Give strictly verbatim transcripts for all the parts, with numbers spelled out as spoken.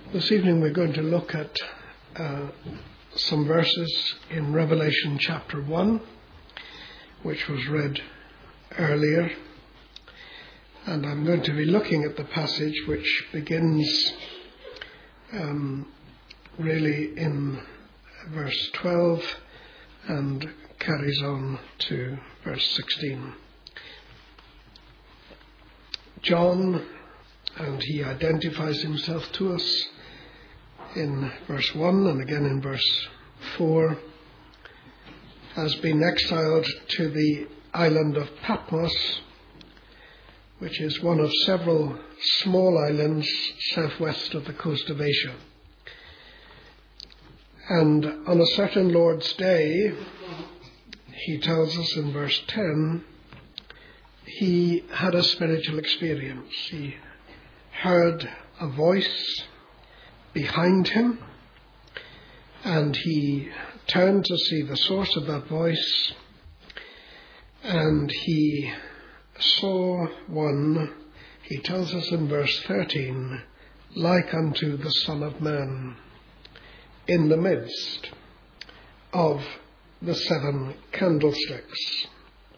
This evening we're going to look at uh, some verses in Revelation chapter one, which was read earlier. And I'm going to be looking at the passage which begins um, really in verse twelve and carries on to verse sixteen. John, and he identifies himself to us in verse one and again in verse four, has been exiled to the island of Patmos, which is one of several small islands southwest of the coast of Asia. And on a certain Lord's day, he tells us in verse ten, he had a spiritual experience. He heard a voice behind him, and he turned to see the source of that voice, and he saw one, he tells us in verse thirteen, like unto the Son of Man, in the midst of the seven candlesticks.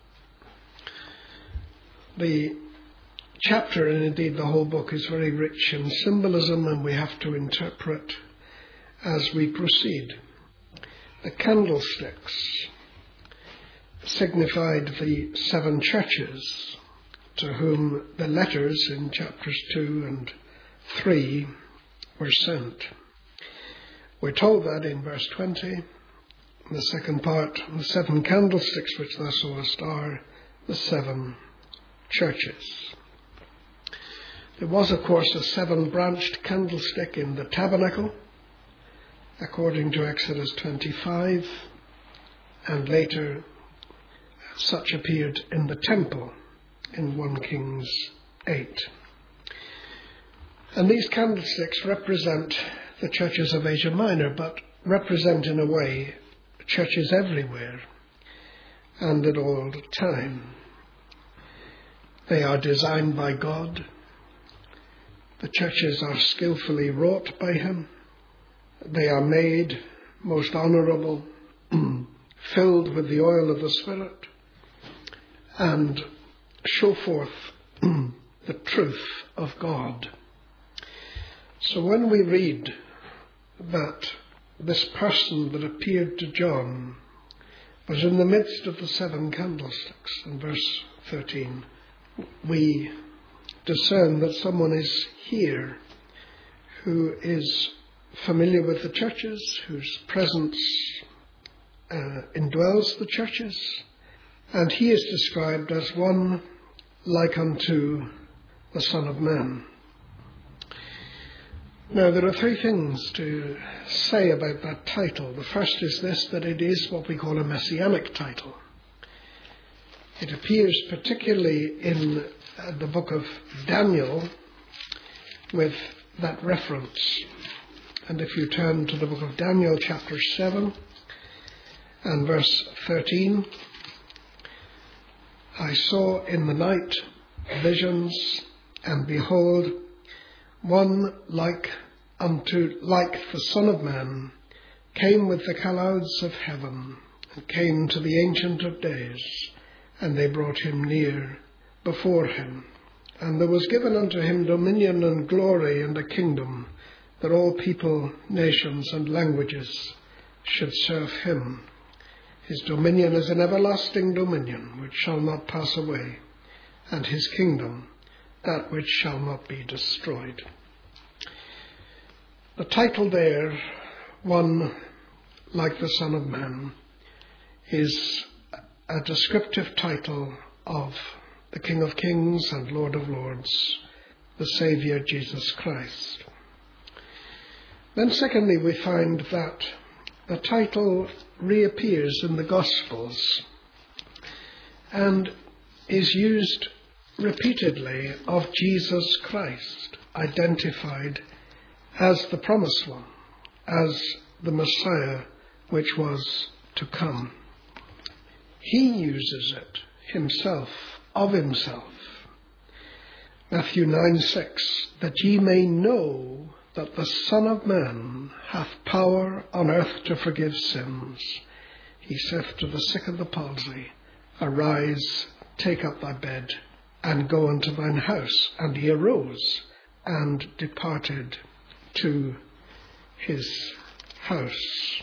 The chapter, and indeed the whole book, is very rich in symbolism, and we have to interpret as we proceed. The candlesticks signified the seven churches to whom the letters in chapters two and three were sent. We're told that in verse twenty, the second part, the seven candlesticks which thou sawest are the seven churches. There was, of course, a seven-branched candlestick in the tabernacle, according to Exodus twenty-five, and later such appeared in the temple in First Kings eight. And these candlesticks represent the churches of Asia Minor, but represent in a way churches everywhere and at all time. They are designed by God. The churches are skillfully wrought by him. They are made most honourable, filled with the oil of the Spirit, and show forth the truth of God. So when we read that this person that appeared to John was in the midst of the seven candlesticks, in verse thirteen, we discern that someone is here who is familiar with the churches, whose presence uh, indwells the churches, and he is described as one like unto the Son of Man. Now, there are three things to say about that title. The first is this, that it is what we call a messianic title. It appears particularly in uh, the book of Daniel with that reference. And if you turn to the book of Daniel, chapter seven and verse thirteen, I saw in the night visions, and behold, one like unto like the Son of Man came with the clouds of heaven, and came to the Ancient of Days, and they brought him near before him. And there was given unto him dominion and glory and a kingdom, that all people, nations, and languages should serve him. His dominion is an everlasting dominion, which shall not pass away, and his kingdom, that which shall not be destroyed. The title there, one like the Son of Man, is a descriptive title of the King of Kings and Lord of Lords, the Saviour Jesus Christ. Then secondly, we find that the title reappears in the Gospels and is used repeatedly of Jesus Christ, identified as the promised one, as the Messiah which was to come. He uses it himself, of himself. Matthew nine six, that ye may know that the Son of Man hath power on earth to forgive sins, he saith to the sick of the palsy, Arise, take up thy bed, and go unto thine house. And he arose and departed to his house.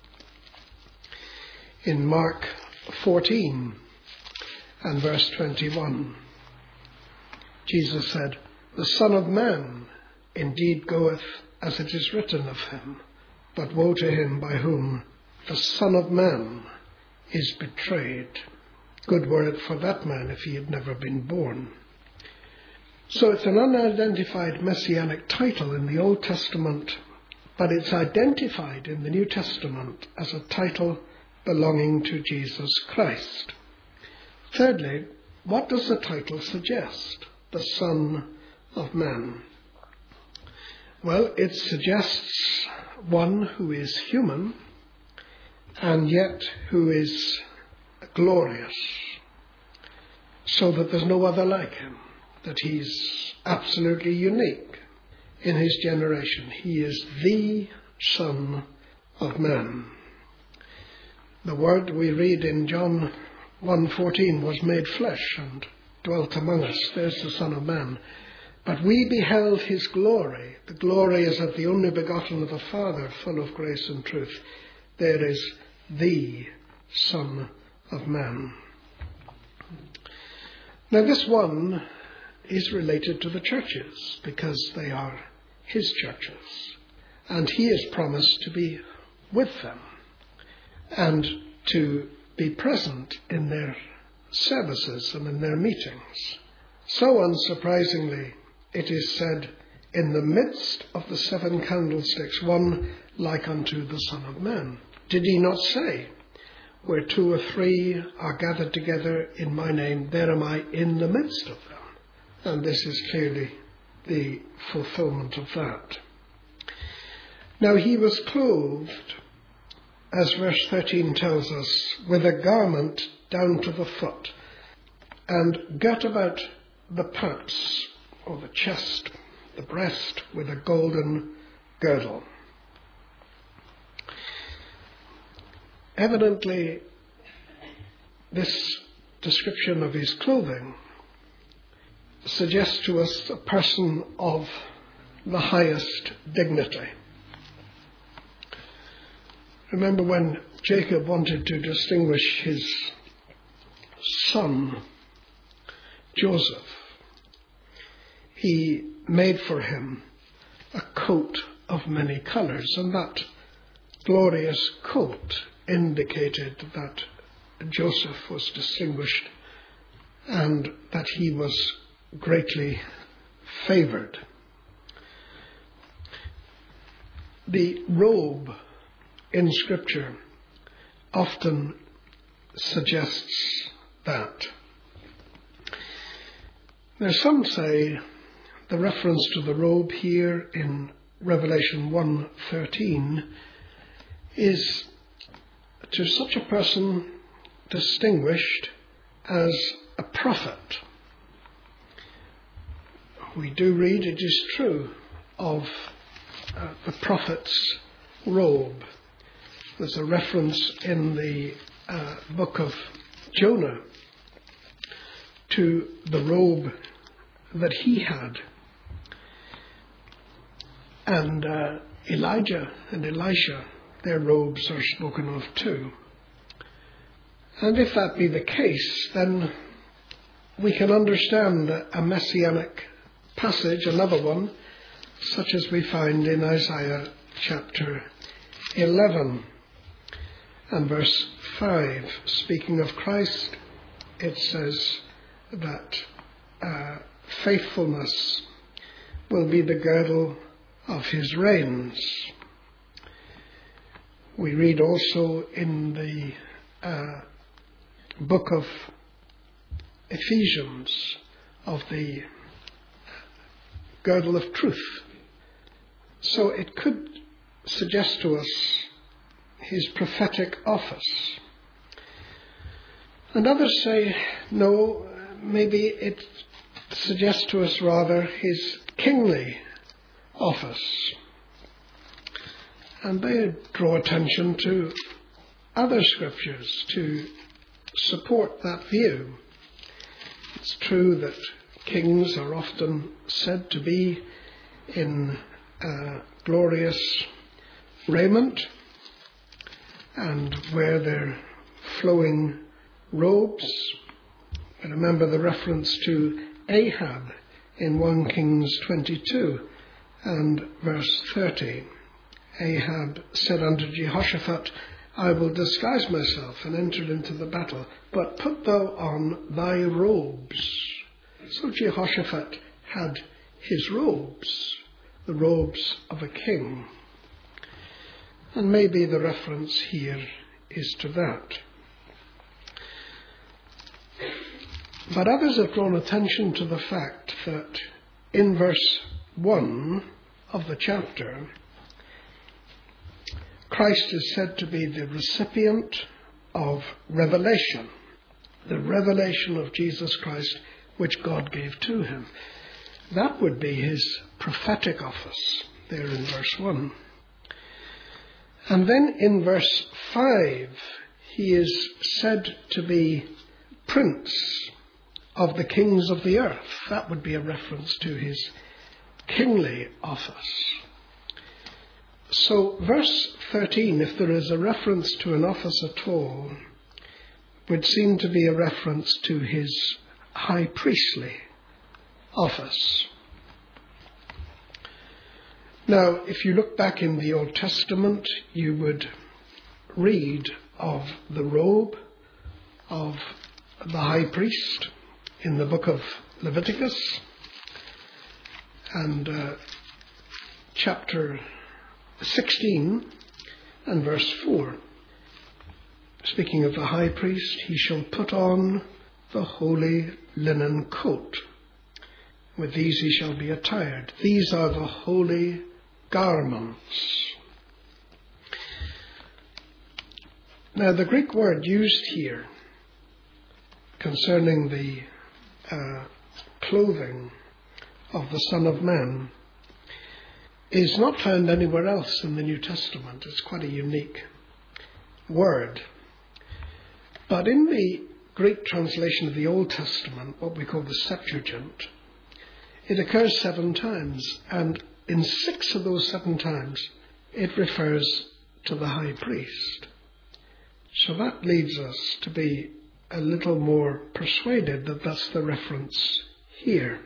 In Mark fourteen and verse twenty-one, Jesus said, The Son of Man indeed goeth as it is written of him, but woe to him by whom the Son of Man is betrayed. Good were it for that man if he had never been born. So it's an unidentified messianic title in the Old Testament, but it's identified in the New Testament as a title belonging to Jesus Christ. Thirdly, what does the title suggest? The Son of Man. Well, it suggests one who is human and yet who is glorious, so that there's no other like him, that he's absolutely unique in his generation. He is the Son of Man. The Word we read in John one fourteen was made flesh and dwelt among us. There's the Son of Man. But we beheld his glory. The glory is of the only begotten of the Father, full of grace and truth. There is the Son of Man. Now this one is related to the churches because they are his churches. And he is promised to be with them and to be present in their services and in their meetings. So unsurprisingly, it is said, in the midst of the seven candlesticks, one like unto the Son of Man. Did he not say, where two or three are gathered together in my name, there am I in the midst of them? And this is clearly the fulfillment of that. Now he was clothed, as verse thirteen tells us, with a garment down to the foot, and girt about the paps, or the chest, the breast, with a golden girdle. Evidently, this description of his clothing suggests to us a person of the highest dignity. Remember when Jacob wanted to distinguish his son, Joseph, he made for him a coat of many colours, and that glorious coat indicated that Joseph was distinguished and that he was greatly favoured. The robe in Scripture often suggests that. Now some say the reference to the robe here in Revelation one thirteen is to such a person distinguished as a prophet. We do read, it is true, of uh, the prophet's robe. There's a reference in the uh, book of Jonah to the robe that he had. And uh, Elijah and Elisha, their robes are spoken of too. And if that be the case, then we can understand a messianic passage, another one, such as we find in Isaiah chapter eleven and verse five. Speaking of Christ, it says that uh, faithfulness will be the girdle of his reins. We read also in the uh, book of Ephesians of the girdle of truth. So it could suggest to us his prophetic office. And others say, no, maybe it suggests to us rather his kingly office. And they draw attention to other scriptures to support that view. It's true that kings are often said to be in uh, glorious raiment and wear their flowing robes. I remember the reference to Ahab in First Kings twenty-two and verse thirty. Ahab said unto Jehoshaphat, I will disguise myself and enter into the battle, but put thou on thy robes. So Jehoshaphat had his robes, the robes of a king. And maybe the reference here is to that. But others have drawn attention to the fact that in verse one of the chapter, Christ is said to be the recipient of revelation, the revelation of Jesus Christ which God gave to him. That would be his prophetic office there in verse one. And then in verse five, he is said to be Prince of the kings of the earth. That would be a reference to his kingly office. So verse thirteen, if there is a reference to an office at all, would seem to be a reference to his high priestly office. Now, if you look back in the Old Testament, you would read of the robe of the high priest in the book of Leviticus and uh, chapter sixteen and verse four. Speaking of the high priest, he shall put on the holy linen coat. With these he shall be attired. These are the holy garments. Now, the Greek word used here concerning the uh, clothing of the Son of Man is not found anywhere else in the New Testament. It's quite a unique word. But in the Greek translation of the Old Testament, what we call the Septuagint, it occurs seven times, and in six of those seven times, it refers to the high priest. So that leads us to be a little more persuaded that that's the reference here.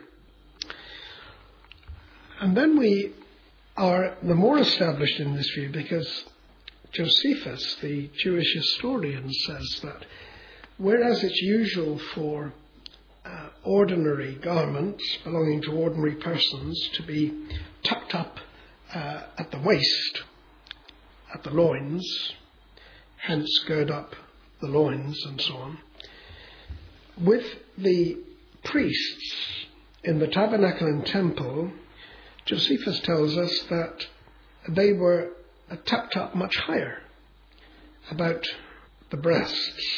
And then we are the more established in this view because Josephus, the Jewish historian, says that whereas it's usual for uh, ordinary garments belonging to ordinary persons to be tucked up uh, at the waist, at the loins, hence gird up the loins and so on, with the priests in the tabernacle and temple, Josephus tells us that they were tucked up much higher, about the breasts.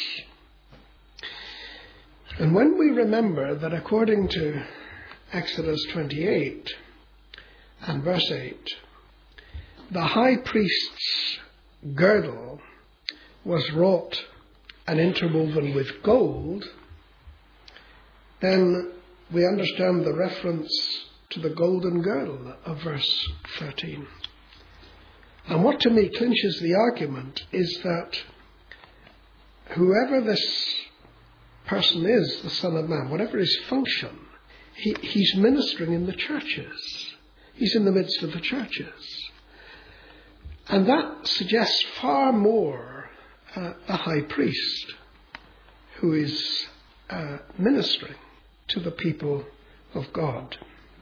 And when we remember that according to Exodus twenty-eight and verse eight, the high priest's girdle was wrought and interwoven with gold, then we understand the reference to the golden girdle of verse thirteen. And what to me clinches the argument is that whoever this person is, the Son of Man, whatever his function, he, he's ministering in the churches. He's in the midst of the churches. And that suggests far more uh, a high priest who is uh, ministering to the people of God.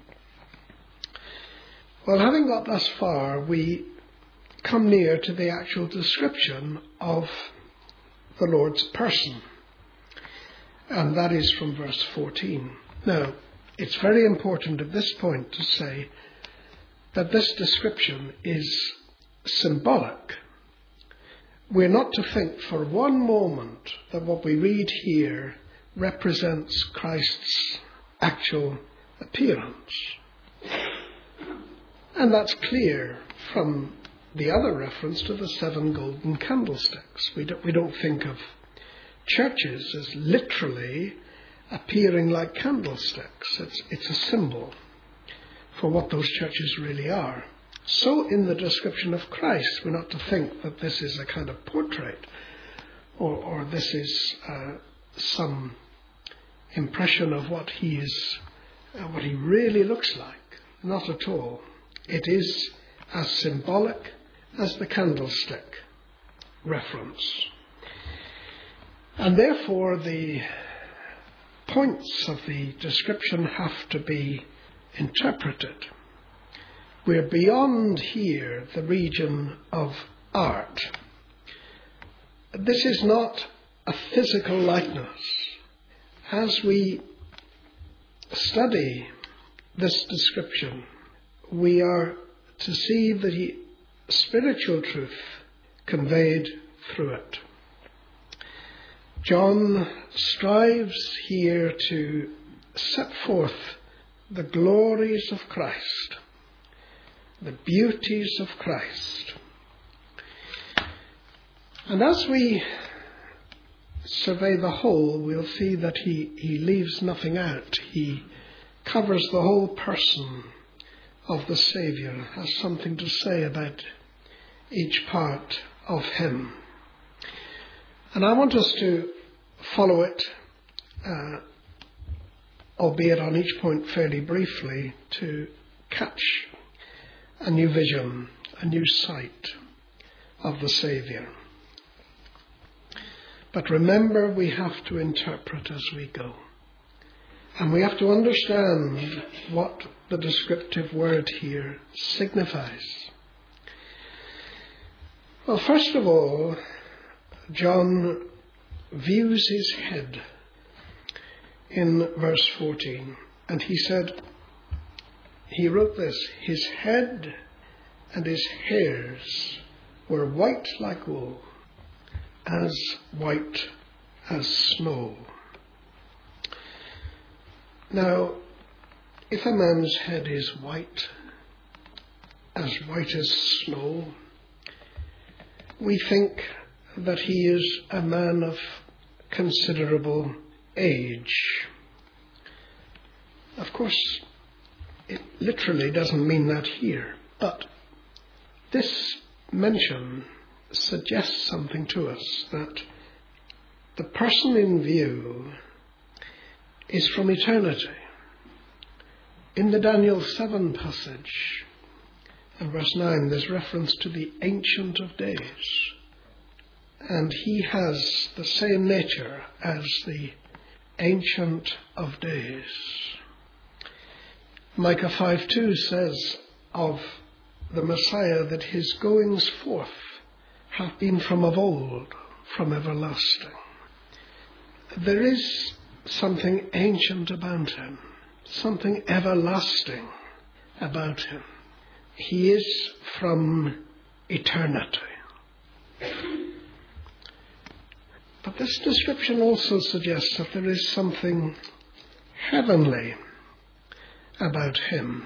Well, having got thus far, we come near to the actual description of the Lord's person. And that is from verse fourteen. Now, it's very important at this point to say that this description is symbolic. We're not to think for one moment that what we read here represents Christ's actual appearance. And that's clear from the other reference to the seven golden candlesticks. We don't, we don't think of churches as literally appearing like candlesticks. It's, it's a symbol for what those churches really are. So in the description of Christ, we're not to think that this is a kind of portrait or, or this is uh, some impression of what he is, uh, what he really looks like. Not at all. It is as symbolic as the candlestick reference. And therefore the points of the description have to be interpreted. We're beyond here the region of art. This is not a physical likeness. As we study this description, we are to see the spiritual truth conveyed through it. John strives here to set forth the glories of Christ, the beauties of Christ. And as we survey the whole, we'll see that he, he leaves nothing out. He covers the whole person of the Saviour, has something to say about each part of him. And I want us to follow it, uh, albeit on each point fairly briefly, to catch a new vision, a new sight of the Saviour. But remember, we have to interpret as we go. And we have to understand what the descriptive word here signifies. Well, first of all, John views his head in verse fourteen. And he said, he wrote this, his head and his hairs were white like wool, as white as snow. Now, if a man's head is white, as white as snow, we think that he is a man of considerable age. Of course, it literally doesn't mean that here, but this mention suggests something to us, that the person in view is from eternity. In the Daniel seven passage, in verse nine, there's reference to the Ancient of Days. And he has the same nature as the Ancient of Days. Micah five two says of the Messiah that his goings forth have been from of old, from everlasting. There is something ancient about him, something everlasting about him. He is from eternity. But this description also suggests that there is something heavenly about him.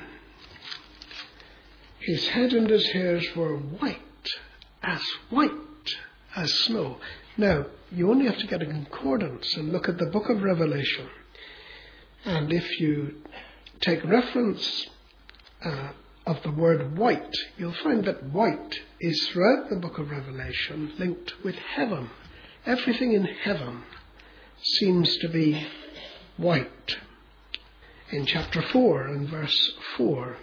His head and his hairs were white, as white as snow. Now, you only have to get a concordance and look at the book of Revelation. And if you take reference uh, of the word white, you'll find that white is throughout the book of Revelation linked with heaven. Everything in heaven seems to be white. In chapter four and verse four,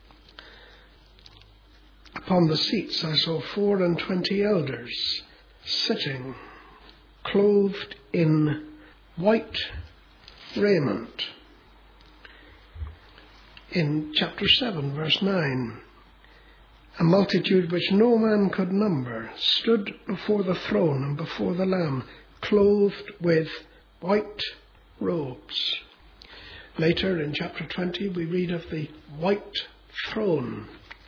upon the seats I saw four and twenty elders sitting, clothed in white raiment. In chapter seven, verse nine, a multitude which no man could number stood before the throne and before the Lamb, clothed with white robes. Later in chapter twenty, we read of the white throne.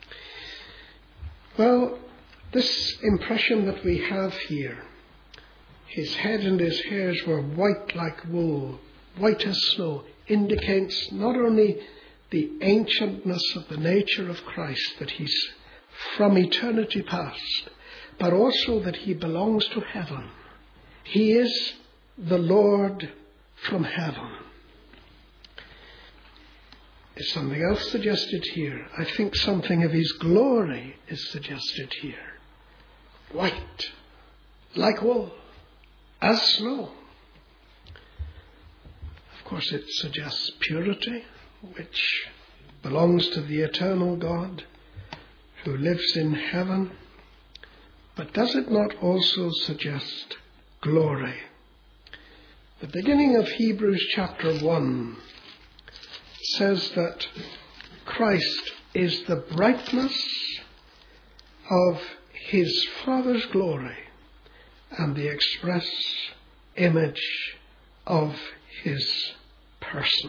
Well, this impression that we have here, his head and his hairs were white like wool, white as snow, indicates not only the ancientness of the nature of Christ, that he's from eternity past, but also that he belongs to heaven. He is the Lord from heaven. Is something else suggested here? I think something of his glory is suggested here. White, like wool, as snow. Of course, it suggests purity, which belongs to the eternal God who lives in heaven. But does it not also suggest glory? The beginning of Hebrews chapter one says that Christ is the brightness of his Father's glory and the express image of his person.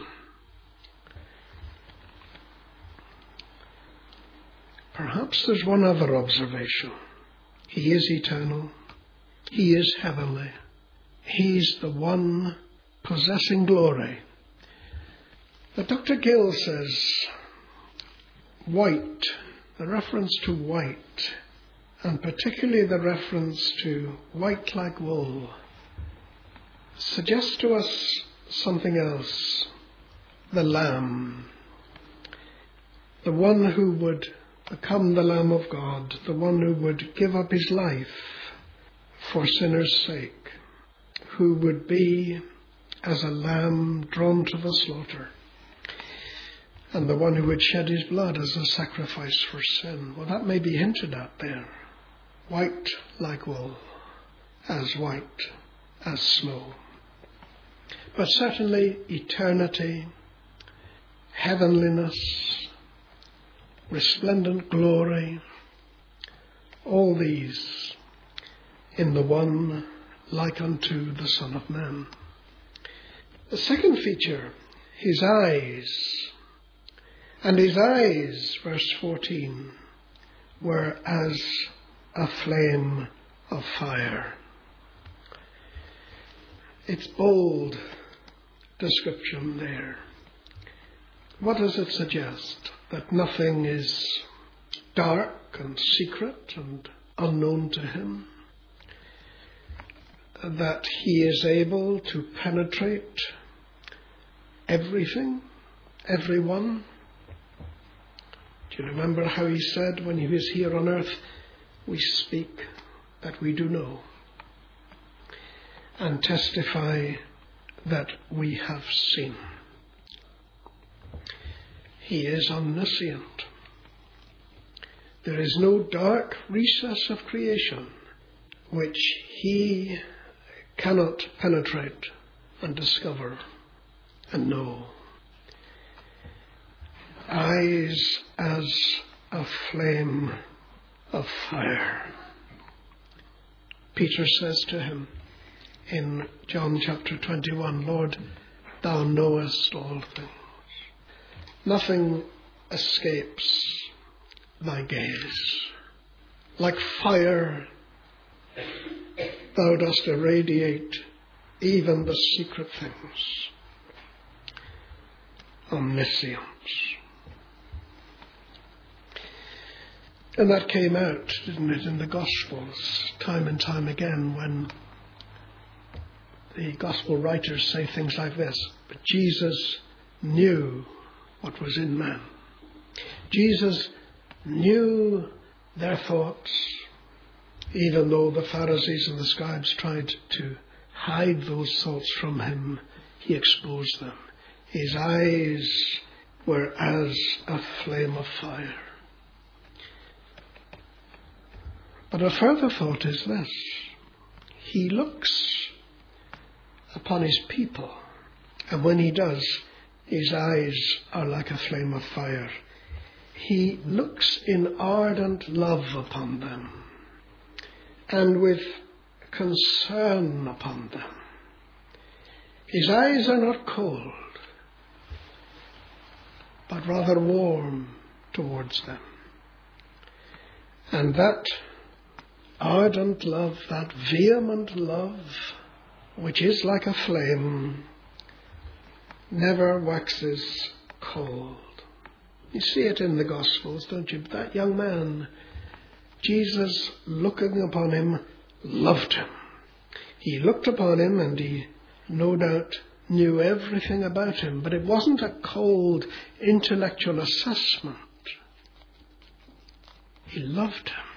Perhaps there's one other observation. He is eternal. He is heavenly. He's the one possessing glory. But Doctor Gill says white, the reference to white, and particularly the reference to white like wool, suggests to us something else. The Lamb, the one who would become the Lamb of God, the one who would give up his life for sinners' sake, who would be as a lamb drawn to the slaughter, and the one who would shed his blood as a sacrifice for sin. Well, that may be hinted at there. White like wool, as white as snow. But certainly eternity, heavenliness, resplendent glory, all these in the one like unto the Son of Man. The second feature, his eyes. And his eyes, verse fourteen, were as a flame of fire. It's bold description there. What does it suggest? That nothing is dark and secret and unknown to him? That he is able to penetrate everything, everyone? Do you remember how he said when he was here on earth, we speak that we do know and testify that we have seen? He is omniscient. There is no dark recess of creation which he cannot penetrate and discover and know. Eyes as a flame of fire. Peter says to him in John chapter twenty-one, Lord, thou knowest all things. Nothing escapes thy gaze. Like fire, thou dost irradiate even the secret things. Omniscience. And that came out, didn't it, in the Gospels, time and time again, when the Gospel writers say things like this. But Jesus knew what was in man. Jesus knew their thoughts, even though the Pharisees and the scribes tried to hide those thoughts from him, he exposed them. His eyes were as a flame of fire. But a further thought is this. He looks upon his people, and when he does, his eyes are like a flame of fire. He looks in ardent love upon them, and with concern upon them. His eyes are not cold, but rather warm towards them. And that ardent love, that vehement love, which is like a flame, never waxes cold. You see it in the Gospels, don't you? That young man Jesus, looking upon him, loved him. He looked upon him and he no doubt knew everything about him, but it wasn't a cold intellectual assessment. He loved him.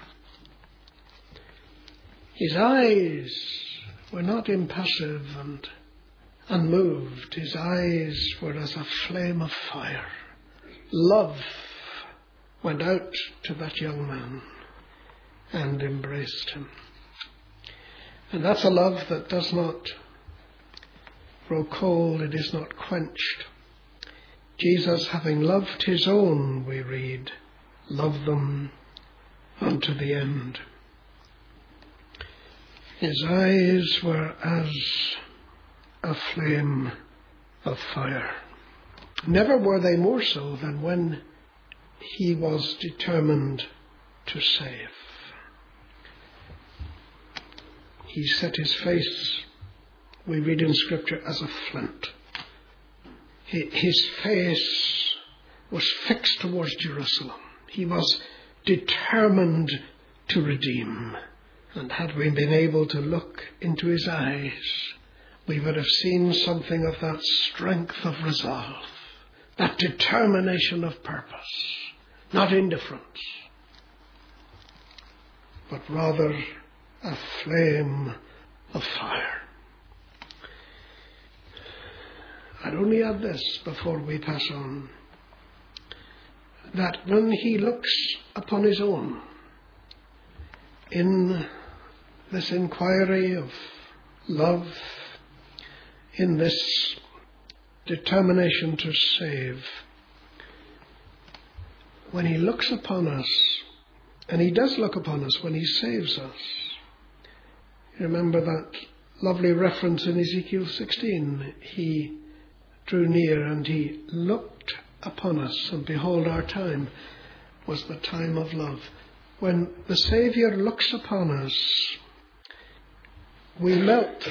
His eyes were not impassive and unmoved. His eyes were as a flame of fire. Love went out to that young man and embraced him. And that's a love that does not grow cold, it is not quenched. Jesus, having loved his own, we read, loved them unto the end. His eyes were as a flame of fire. Never were they more so than when he was determined to save. He set his face, we read in Scripture, as a flint. His face was fixed towards Jerusalem. He was determined to redeem. And had we been able to look into his eyes, we would have seen something of that strength of resolve, that determination of purpose, not indifference, but rather a flame of fire. I'd only add this before we pass on, that when he looks upon his own, in this inquiry of love, in this determination to save, when he looks upon us, and he does look upon us when he saves us. Remember that lovely reference in Ezekiel sixteen. He drew near and he looked upon us, and behold, our time was the time of love. When the Saviour looks upon us, we melt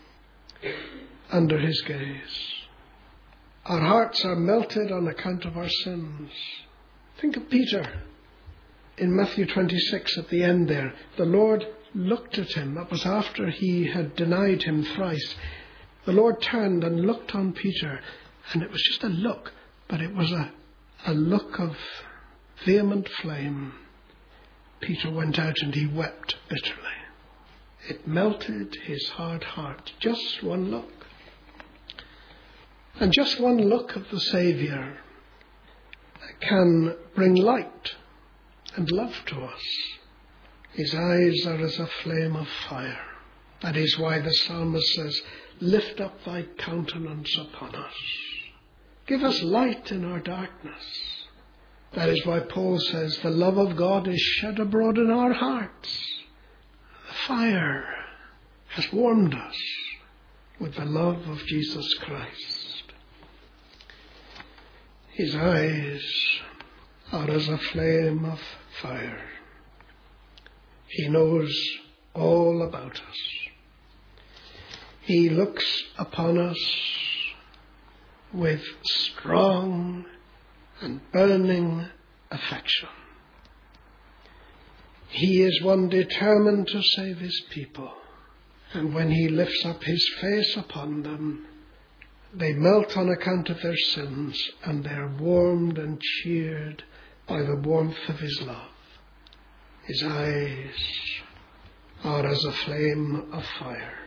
under his gaze. Our hearts are melted on account of our sins. Think of Peter in Matthew twenty-six at the end there. The Lord looked at him. That was after he had denied him thrice. The Lord turned and looked on Peter, and it was just a look, but it was a, a look of vehement flame. Peter went out and he wept bitterly. It melted his hard heart. Just one look. And just one look of the Saviour can bring light and love to us. His eyes are as a flame of fire. That is why the psalmist says, lift up thy countenance upon us. Give us light in our darkness. That is why Paul says, the love of God is shed abroad in our hearts. The fire has warmed us with the love of Jesus Christ. His eyes are as a flame of fire. He knows all about us. He looks upon us with strong and burning affection. He is one determined to save his people. And when he lifts up his face upon them, they melt on account of their sins, and they are warmed and cheered by the warmth of his love. His eyes are as a flame of fire.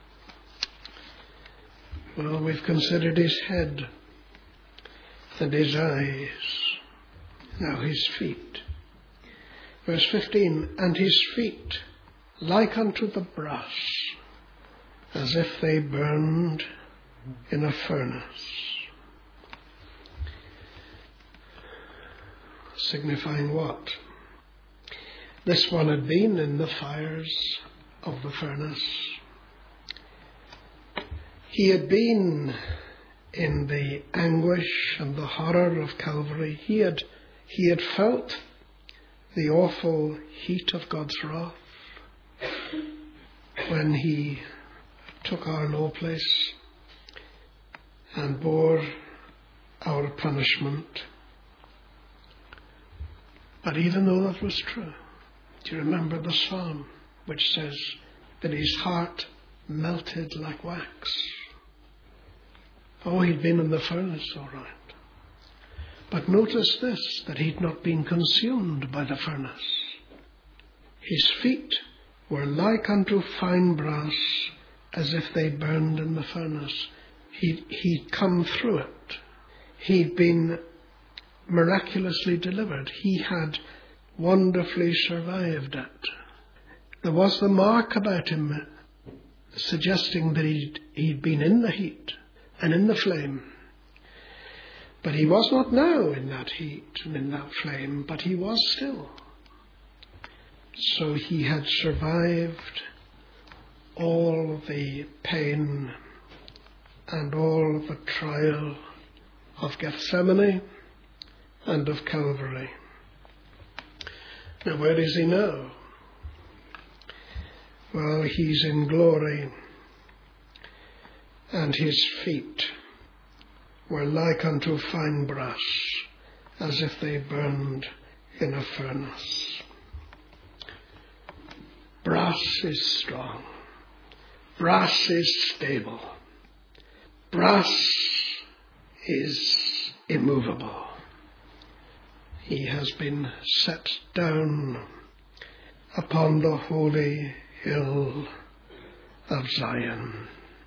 Well, we've considered his head and his eyes. Now his feet. Verse fifteen, and his feet like unto the brass, as if they burned in a furnace. Signifying what? This one had been in the fires of the furnace. He had been in the anguish and the horror of Calvary. He had, he had felt the awful heat of God's wrath when he took our low place and bore our punishment. But even though that was true, Do you remember the psalm which says that his heart melted like wax? Oh, he'd been in the furnace, all right. But notice this, that he'd not been consumed by the furnace. His feet were like unto fine brass, as if they burned in the furnace. He'd, he'd come through it. He'd been miraculously delivered. He had wonderfully survived it. There was the mark about him suggesting that he'd, he'd been in the heat and in the flame. But he was not now in that heat and in that flame, but he was still. So he had survived all the pain and all the trial of Gethsemane and of Calvary. Now, where is he now? Well, he's in glory, and his feet were like unto fine brass, as if they burned in a furnace. Brass is strong. Brass is stable. Brass is immovable. He has been set down upon the holy hill of Zion.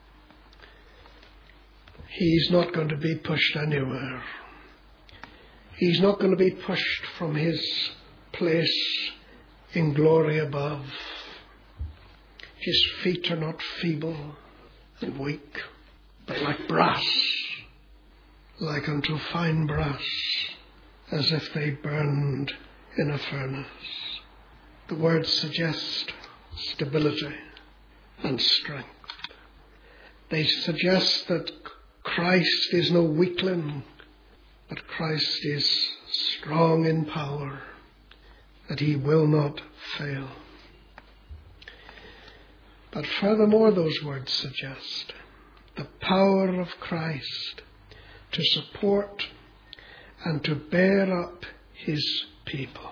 He's not going to be pushed anywhere. He's not going to be pushed from his place in glory above. His feet are not feeble and weak, but like brass, like unto fine brass, as if they burned in a furnace. The words suggest stability and strength. They suggest that Christ is no weakling, but Christ is strong in power, that he will not fail. But furthermore, those words suggest the power of Christ to support and to bear up his people.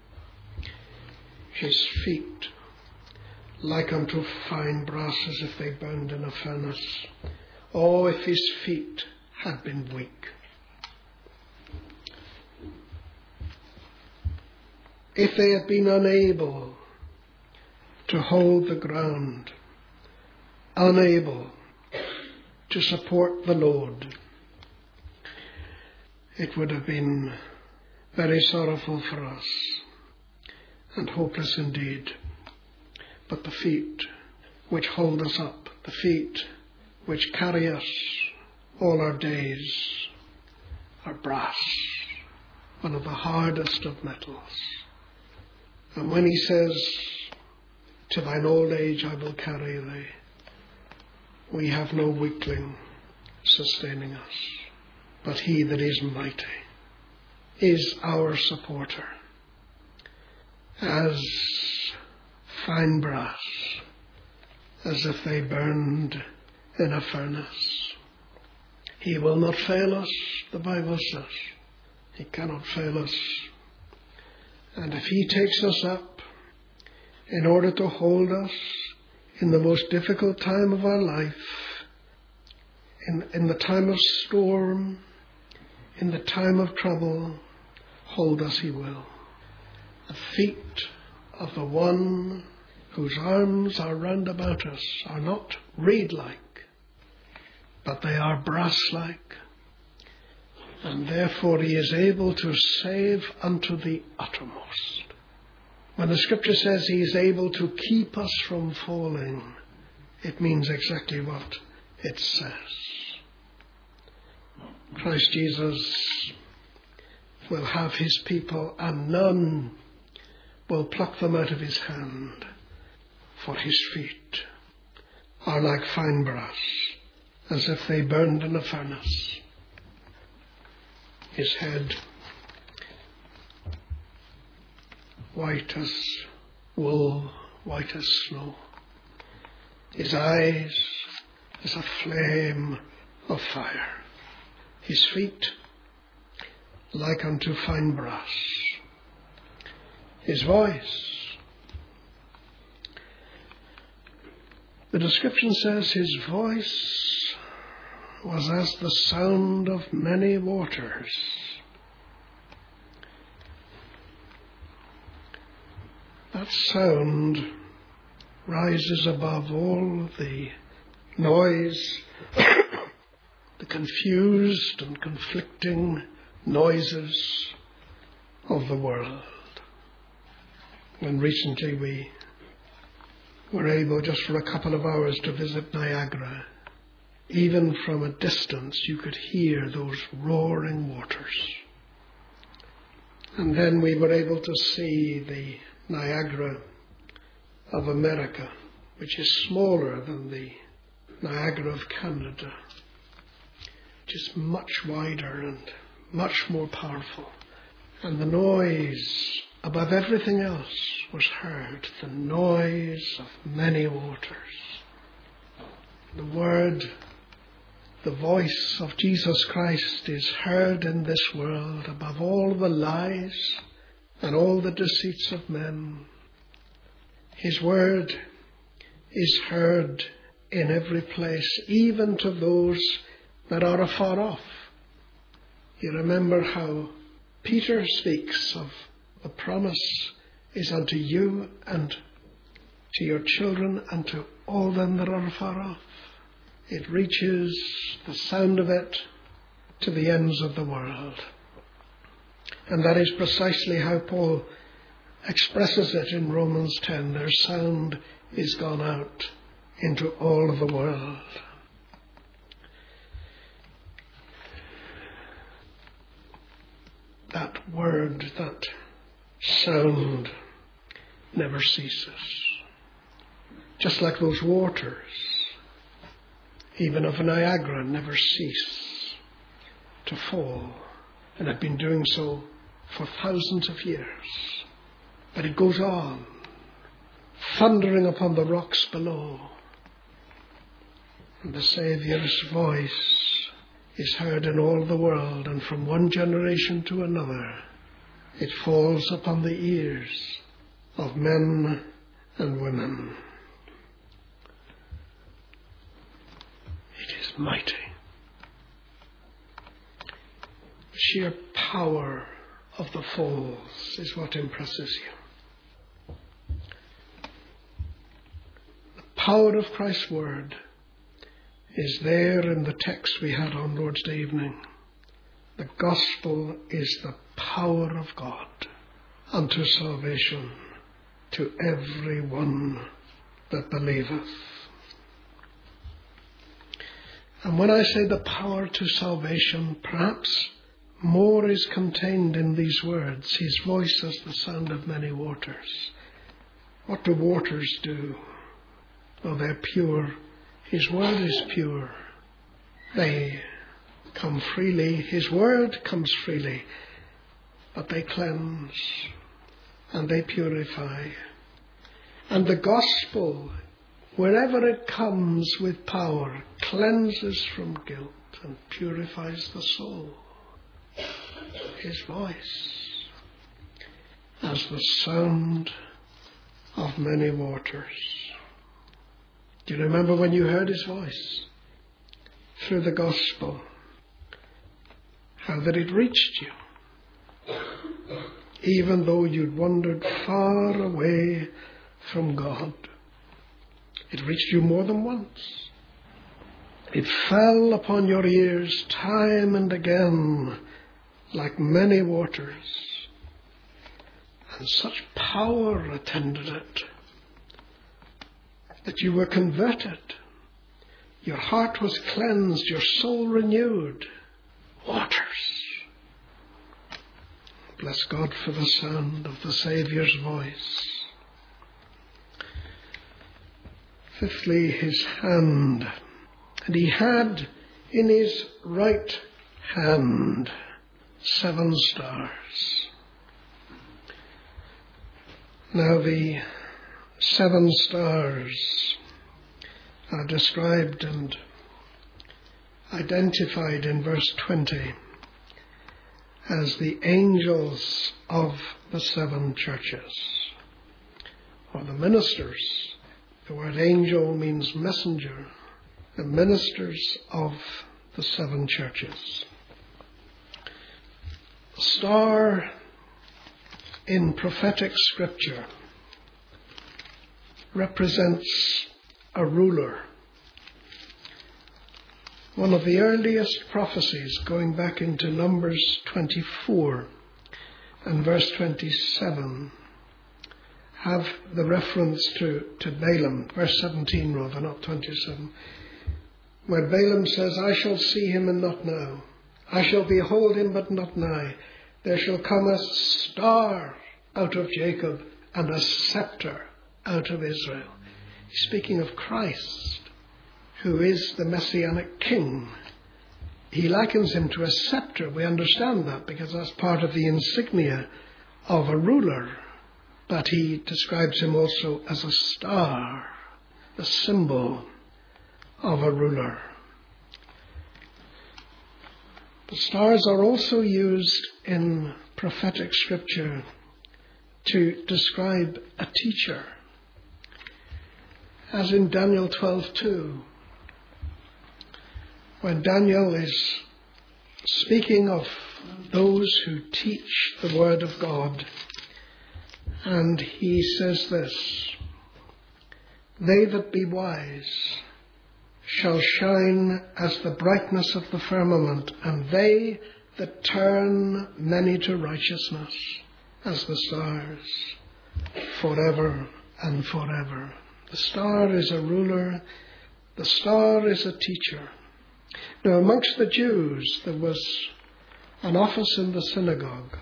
His feet like unto fine brass, as if they burned in a furnace. Oh, if his feet had been weak. If they had been unable to hold the ground, unable to support the load, it would have been very sorrowful for us and hopeless indeed. But the feet which hold us up, the feet which carry us all our days, are brass, one of the hardest of metals. And when he says, to thine old age I will carry thee, we have no weakling sustaining us, but he that is mighty is our supporter. As fine brass, as if they burned in a furnace. He will not fail us, the Bible says. He cannot fail us. And if he takes us up in order to hold us in the most difficult time of our life, in, in the time of storm, in the time of trouble, hold us he will. The feet of the one whose arms are round about us are not reed-like, but they are brass-like, and therefore he is able to save unto the uttermost. When the scripture says he is able to keep us from falling, it means exactly what it says. Christ Jesus will have his people, and none will pluck them out of his hand, for his feet are like fine brass, as if they burned in a furnace. His head white as wool, white as snow. His eyes as a flame of fire. His feet like unto fine brass. His voice The description says his voice was as the sound of many waters. That sound rises above all the noise, the confused and conflicting noises of the world. And recently we were able just for a couple of hours to visit Niagara. Even from a distance you could hear those roaring waters. And then we were able to see the Niagara of America, which is smaller than the Niagara of Canada, which is much wider and much more powerful. And the noise above everything else was heard, the noise of many waters. The word, the voice of Jesus Christ is heard in this world above all the lies and all the deceits of men. His word is heard in every place, even to those that are afar off. You remember how Peter speaks of the promise is unto you and to your children and to all them that are afar off. It reaches, the sound of it, to the ends of the world. And that is precisely how Paul expresses it in Romans ten. Their sound is gone out into all of the world. That word, that sound never ceases. Just like those waters, even of Niagara, never cease to fall, and have been doing so for thousands of years. But it goes on, thundering upon the rocks below. And the Saviour's voice is heard in all the world, and from one generation to another, it falls upon the ears of men and women. It is mighty. The sheer power of the falls is what impresses you. The power of Christ's word is there in the text we had on Lord's Day evening. The gospel is the power of God unto salvation to every one that believeth. And when I say the power to salvation, perhaps more is contained in these words. His voice as the sound of many waters. What do waters do? Well, they're pure. His word is pure. They come freely. His word comes freely. But they cleanse and they purify. And the gospel, wherever it comes with power, cleanses from guilt and purifies the soul. His voice as the sound of many waters. Do you remember when you heard his voice through the gospel? How that it reached you, even though you'd wandered far away from God. It reached you more than once. It fell upon your ears time and again like many waters, and such power attended it that you were converted. Your heart was cleansed, your soul renewed. Waters. Bless God for the sound of the Saviour's voice. Fifthly, his hand. And he had in his right hand seven stars. Now the seven stars are described and identified in verse twenty as the angels of the seven churches, or the ministers The word angel means messenger, the ministers of the seven churches. The star in prophetic scripture represents a ruler. One of the earliest prophecies, going back into Numbers twenty-four and verse twenty-seven, have the reference to, to Balaam, verse seventeen rather, not twenty-seven, where Balaam says, I shall see him and not now. I shall behold him but not nigh. There shall come a star out of Jacob and a scepter out of Israel. He's speaking of Christ, who is the Messianic King. He likens him to a scepter. We understand that because that's part of the insignia of a ruler. But he describes him also as a star, the symbol of a ruler. The stars are also used in prophetic scripture to describe a teacher, as in Daniel twelve two, when Daniel is speaking of those who teach the word of God, and he says this, they that be wise shall shine as the brightness of the firmament, and they that turn many to righteousness as the stars, forever and forever. The star is a ruler, the star is a teacher. Now, amongst the Jews there was an office in the synagogue,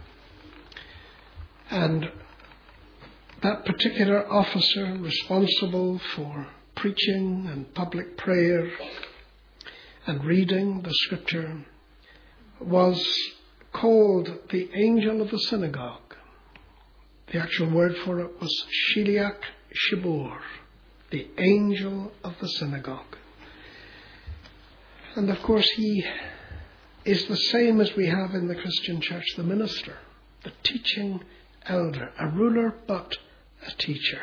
and that particular officer responsible for preaching and public prayer and reading the scripture was called the angel of the synagogue. The actual word for it was Shiliach Shibur, the angel of the synagogue. And of course he is the same as we have in the Christian church, the minister, the teaching elder, a ruler but a teacher.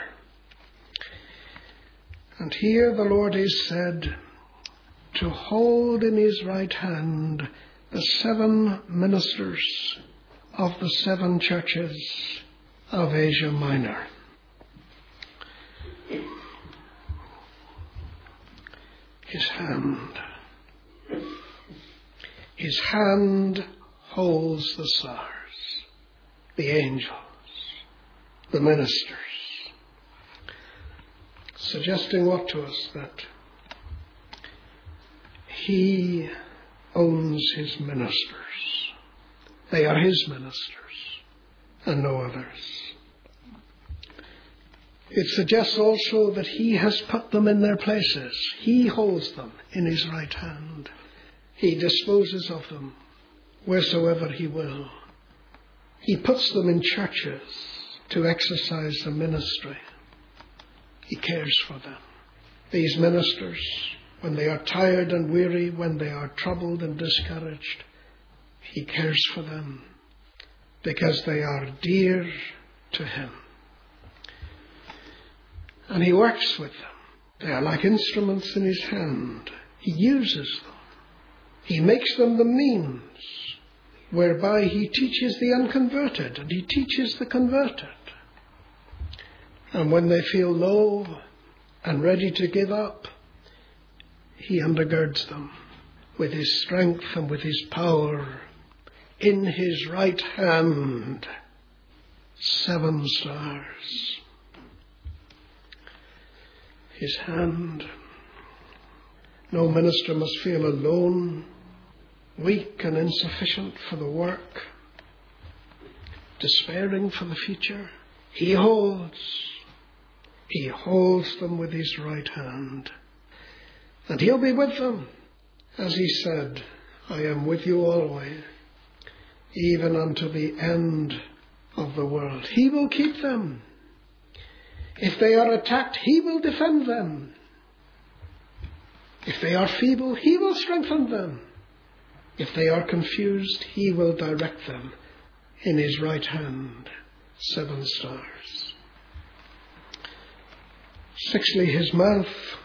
And here the Lord is said to hold in his right hand the seven ministers of the seven churches of Asia Minor. His hand. His hand holds the stars, the angels, the ministers. Suggesting what to us? That he owns his ministers. They are his ministers and no others. It suggests also that he has put them in their places. He holds them in his right hand. He disposes of them wheresoever he will. He puts them in churches to exercise the ministry. He cares for them. These ministers, when they are tired and weary, when they are troubled and discouraged, he cares for them because they are dear to him. And he works with them. They are like instruments in his hand. He uses them. He makes them the means whereby he teaches the unconverted and he teaches the converted. And when they feel low and ready to give up, he undergirds them with his strength and with his power. In his right hand, seven stars. His hand. No minister must feel alone, weak and insufficient for the work, despairing for the future. He holds. He holds them with his right hand. And he'll be with them. As he said, I am with you always, even unto the end of the world. He will keep them. If they are attacked, he will defend them. If they are feeble, he will strengthen them. If they are confused, he will direct them. In his right hand, seven stars. Sixthly, his mouth.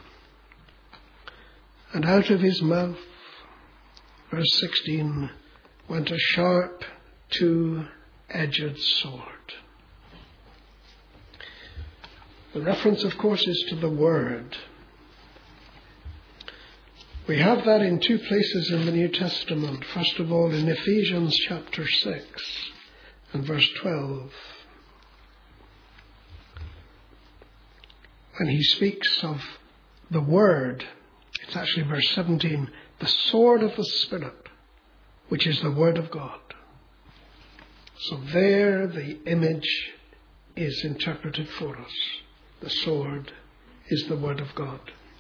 And out of his mouth, verse sixteen, went a sharp, two-edged sword. The reference, of course, is to the Word. We have that in two places in the New Testament. First of all, in Ephesians chapter six and verse twelve. When he speaks of the Word, it's actually verse seventeen, the sword of the Spirit, which is the Word of God. So there the image is interpreted for us. The sword is the Word of God.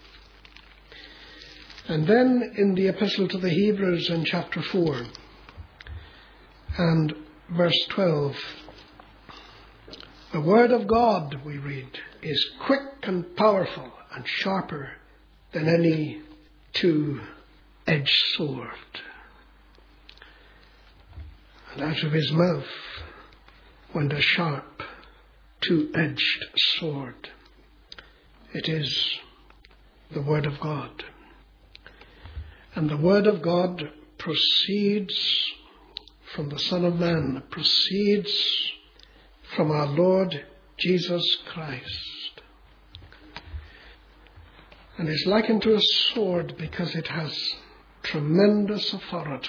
And then in the Epistle to the Hebrews in chapter four and verse twelve, the Word of God, we read, is quick and powerful and sharper than any two-edged sword. And out of his mouth went a sharp, two-edged sword. It is the Word of God. And the Word of God proceeds from the Son of Man, proceeds from our Lord Jesus Christ, and is likened to a sword because it has tremendous authority.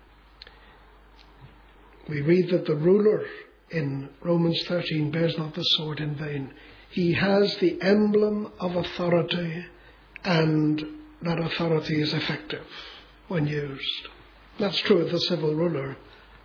We read that the ruler in Romans thirteen bears not the sword in vain. He has the emblem of authority, and that authority is effective when used. That's true of the civil ruler.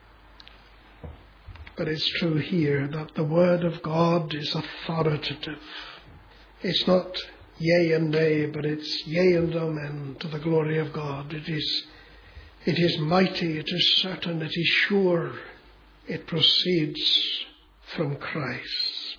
But it's true here that the Word of God is authoritative. It's not yea and nay, but it's yea and amen to the glory of God. It is, it is mighty, it is certain, it is sure. It proceeds from Christ.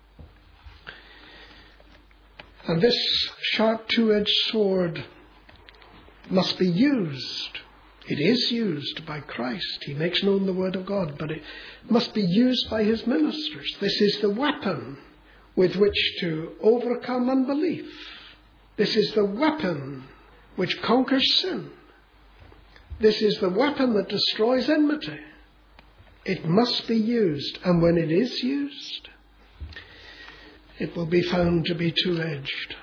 And this sharp two-edged sword must be used. It is used by Christ. He makes known the Word of God, but it must be used by his ministers. This is the weapon with which to overcome unbelief. This is the weapon which conquers sin. This is the weapon that destroys enmity. It must be used, and when it is used, it will be found to be two-edged.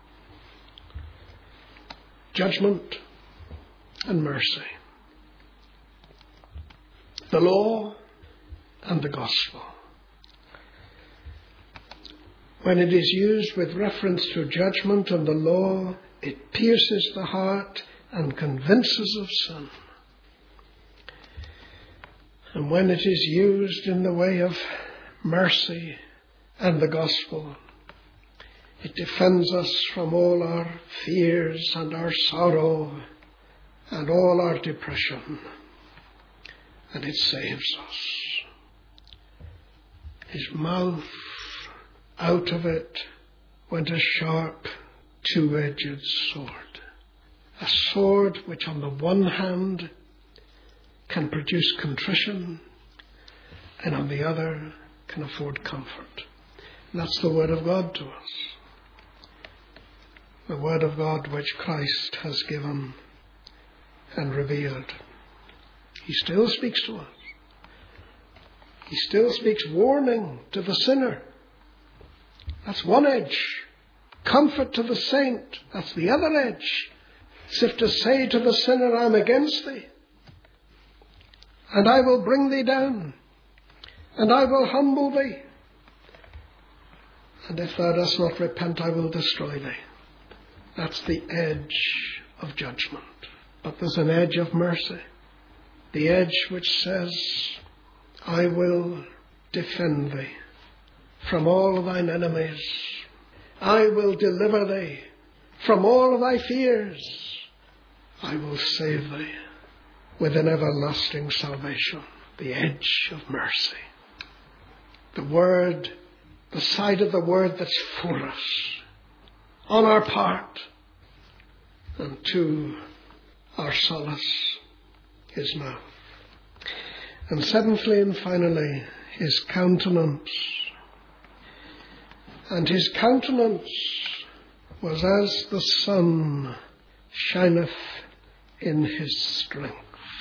Judgment and mercy. The law and the gospel. When it is used with reference to judgment and the law, it pierces the heart and convinces of sin. And when it is used in the way of mercy and the gospel, it defends us from all our fears and our sorrow and all our depression, and it saves us. His mouth, out of it went a sharp, two-edged sword. A sword which on the one hand can produce contrition, and on the other can afford comfort. And that's the Word of God to us. The Word of God which Christ has given and revealed. He still speaks to us. He still speaks warning to the sinner. That's one edge. Comfort to the saint. That's the other edge. As if to say to the sinner, I'm against thee, and I will bring thee down, and I will humble thee, and if thou dost not repent, I will destroy thee. That's the edge of judgment. But there's an edge of mercy. The edge which says, I will defend thee from all of thine enemies. I will deliver thee from all of thy fears. I will save thee with an everlasting salvation. The edge of mercy. The word, the side of the word that's for us, on our part, and to our solace, his mouth. And seventhly and finally, his countenance. And his countenance was as the sun shineth in his strength.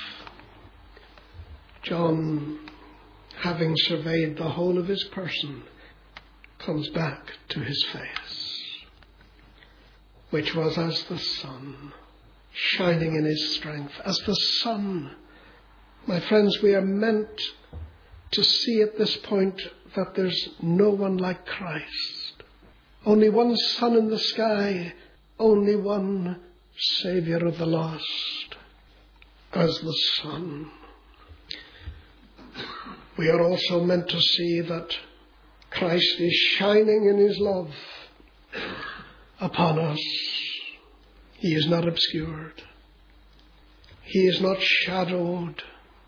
John, having surveyed the whole of his person, comes back to his face, which was as the sun shining in his strength, as the sun. My friends, we are meant to see at this point that there's no one like Christ. Only one sun in the sky, only one Saviour of the lost, as the sun. We are also meant to see that Christ is shining in his love upon us. He is not obscured. He is not shadowed.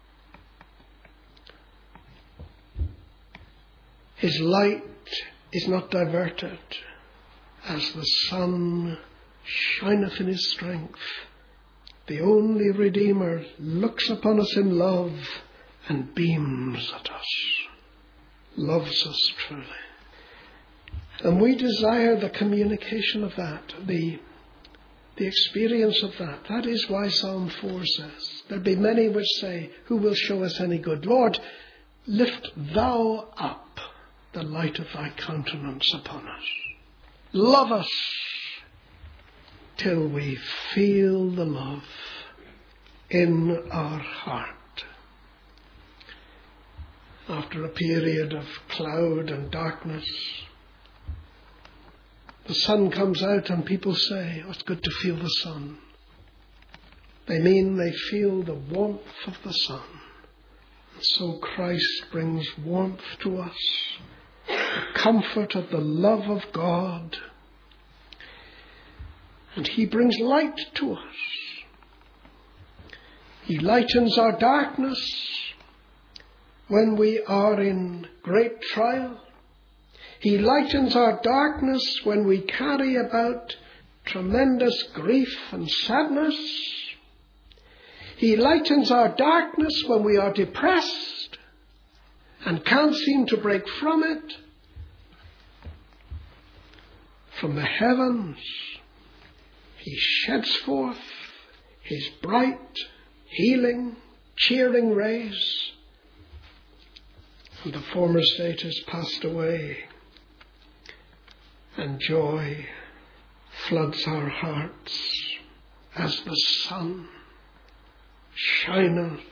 His light is not diverted. As the sun shineth in his strength, the only Redeemer looks upon us in love and beams at us, loves us truly. And we desire the communication of that, the, the experience of that. That is why Psalm four says, there be many which say, who will show us any good? Lord, lift thou up the light of thy countenance upon us. Love us till we feel the love in our heart. After a period of cloud and darkness, the sun comes out and people say, oh, it's good to feel the sun. They mean they feel the warmth of the sun. And so Christ brings warmth to us, the comfort of the love of God. And he brings light to us. He lightens our darkness when we are in great trial. He lightens our darkness when we carry about tremendous grief and sadness. He lightens our darkness when we are depressed and can't seem to break from it. From the heavens, he sheds forth his bright, healing, cheering rays. And the former state has passed away, and joy floods our hearts as the sun shineth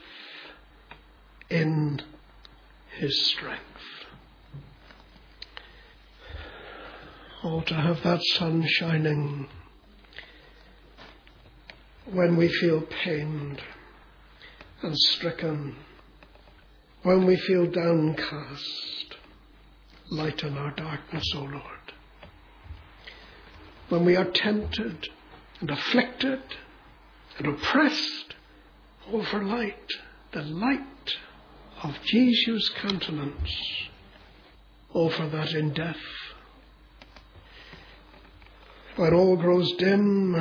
in his strength. Oh, to have that sun shining when we feel pained and stricken, when we feel downcast. Lighten our darkness, O Lord. When we are tempted and afflicted and oppressed, over light, the light of Jesus' countenance, over that in death. When all grows dim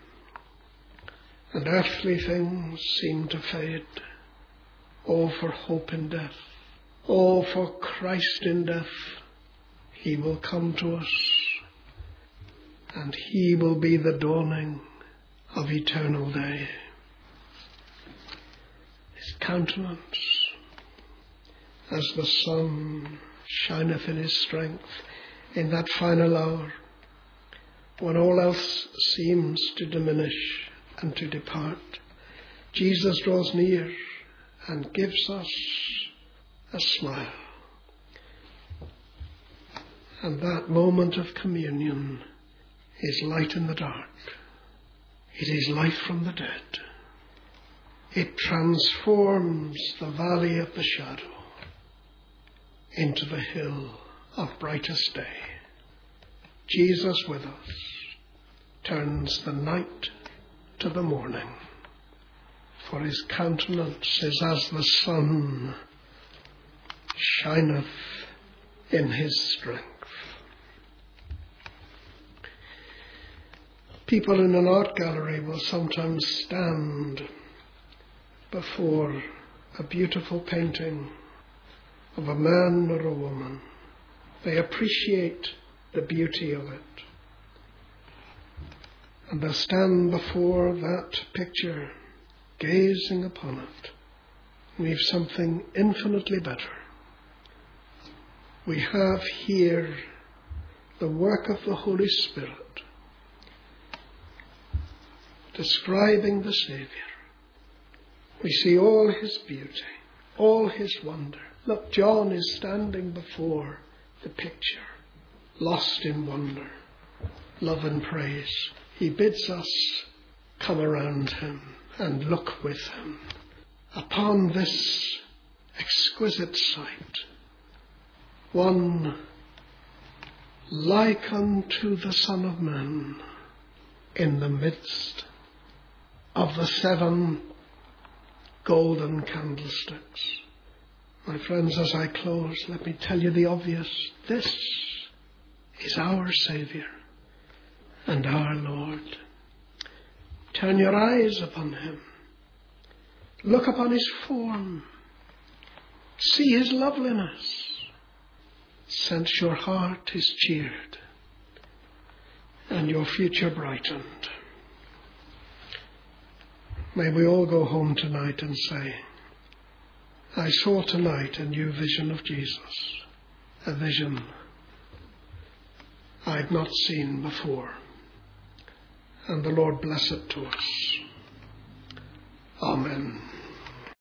and earthly things seem to fade, oh, for hope in death, oh, for Christ in death. He will come to us, and he will be the dawning of eternal day. His countenance, as the sun shineth in his strength in that final hour, when all else seems to diminish and to depart, Jesus draws near and gives us a smile. And that moment of communion is light in the dark. It is life from the dead. It transforms the valley of the shadow into the hill of brightest day. Jesus with us turns the night to the morning, for his countenance is as the sun shineth in his strength. People in an art gallery will sometimes stand before a beautiful painting of a man or a woman. They appreciate the beauty of it. And they'll stand before that picture, gazing upon it. We've something infinitely better. We have here the work of the Holy Spirit describing the Saviour. We see all his beauty, all his wonder. Look, John is standing before the picture, lost in wonder, love and praise. He bids us come around him and look with him upon this exquisite sight, one like unto the Son of Man in the midst of the seven golden candlesticks. My friends, as I close, let me tell you the obvious. This is our Saviour and our Lord. Turn your eyes upon him. Look upon his form. See his loveliness. Sense your heart is cheered and your future brightened. May we all go home tonight and say, I saw tonight a new vision of Jesus, a vision I'd not seen before. And the Lord bless it to us. Amen.